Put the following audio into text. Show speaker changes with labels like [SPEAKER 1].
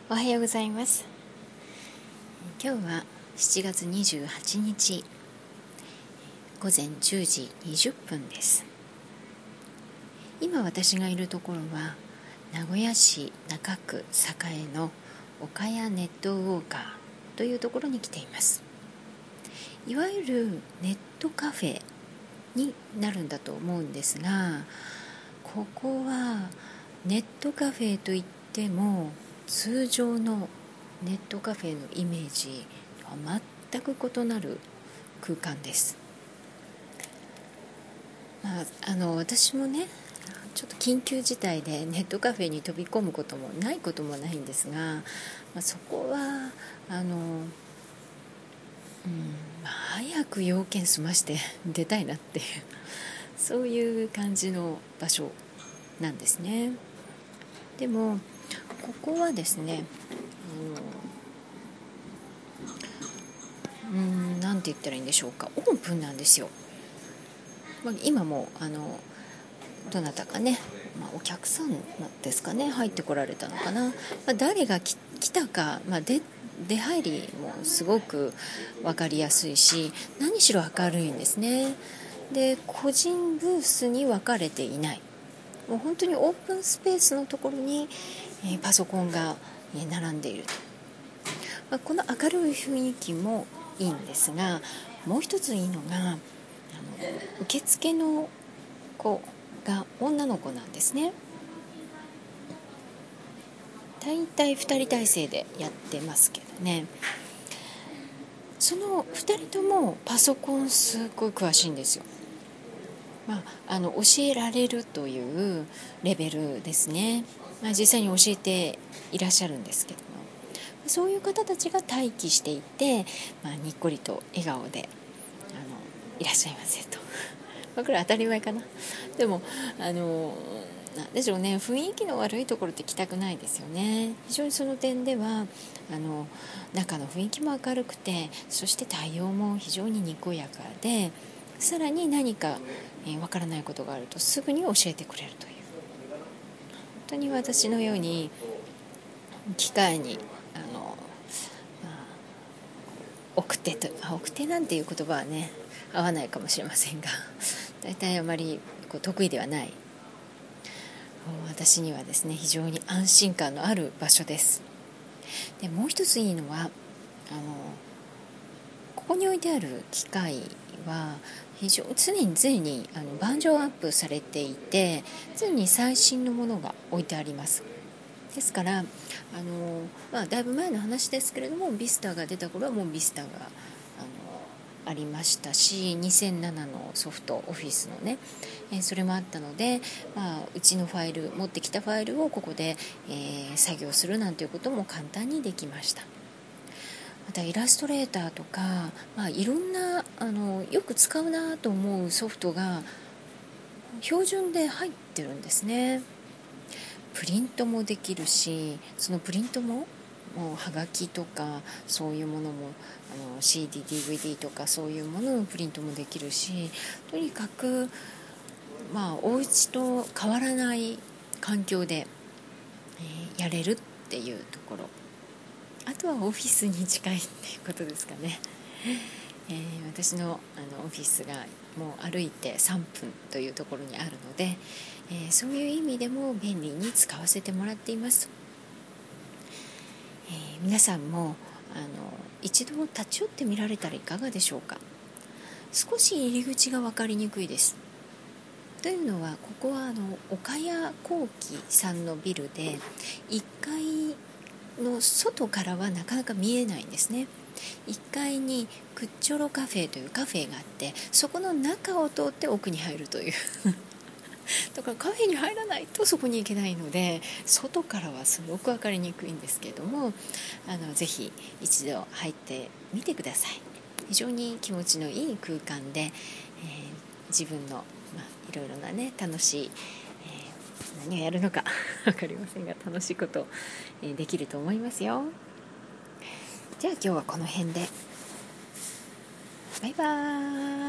[SPEAKER 1] おはようございます。今日は7月28日午前10時20分です。今私がいるところは名古屋市中区栄の岡谷ネットウォーカーというところに来ています。いわゆるネットカフェになるんだと思うんですが、ここはネットカフェといっても通常のネットカフェのイメージは全く異なる空間です。私もねちょっと緊急事態でネットカフェに飛び込むこともないこともないんですが、そこは早く要件済まして出たいなっていうそういう感じの場所なんですね。でもここはですねなんて言ったらいいんでしょうか、オープンなんですよ。今もどなたかね、お客さんですかね、入ってこられたのかな、誰が来たか、出入りもすごく分かりやすいし、何しろ明るいんですね。で、個人ブースに分かれていない、もう本当にオープンスペースのところに、パソコンが並んでいると、この明るい雰囲気もいいんですが、もう一ついいのが受付の子が女の子なんですね。だいたい2人体制でやってますけどね、その2人ともパソコンすごい詳しいんですよ。教えられるというレベルですね。実際に教えていらっしゃるんですけども、そういう方たちが待機していて、にっこりと笑顔でいらっしゃいませとこれ当たり前かな。でもなんでしょうね、雰囲気の悪いところって来たくないですよね。非常にその点では中の雰囲気も明るくて、そして対応も非常ににこやかで、さらに何かわからないことがあるとすぐに教えてくれるという、本当に私のように機械に奥手なんていう言葉はね合わないかもしれませんが、大体あまり得意ではない私にはですね、非常に安心感のある場所です。でもう一ついいのはここに置いてある機械は常にバージョンアップされていて、常に最新のものが置いてあります。ですからだいぶ前の話ですけれども、ビスタが出た頃はもうビスタがありましたし、2007のソフトオフィスのね、それもあったので、うちのファイル持ってきたファイルをここで、作業するなんていうことも簡単にできました。またイラストレーターとか、いろんなよく使うなと思うソフトが標準で入ってるんですね。プリントもできるし、そのプリントももうはがきとかそういうものもCD、DVD とかそういうもののプリントもできるし、とにかくお家と変わらない環境で、やれるっていうところ、あとはオフィスに近いっていうことですかね。私のオフィスがもう歩いて3分というところにあるので、そういう意味でも便利に使わせてもらっています。皆さんも一度立ち寄ってみられたらいかがでしょうか。少し入り口が分かりにくいです。というのは、ここは岡谷工機さんのビルで1階の外からはなかなか見えないんですね。1階にクッチョロカフェというカフェがあって、そこの中を通って奥に入るというだからカフェに入らないとそこに行けないので、外からはすごく分かりにくいんですけれども、ぜひ一度入ってみてください。非常に気持ちのいい空間で、自分の、いろいろなね楽しい、何をやるのか分かりませんが、楽しいこと、できると思いますよ。じゃあ今日はこの辺で。バイバーイ。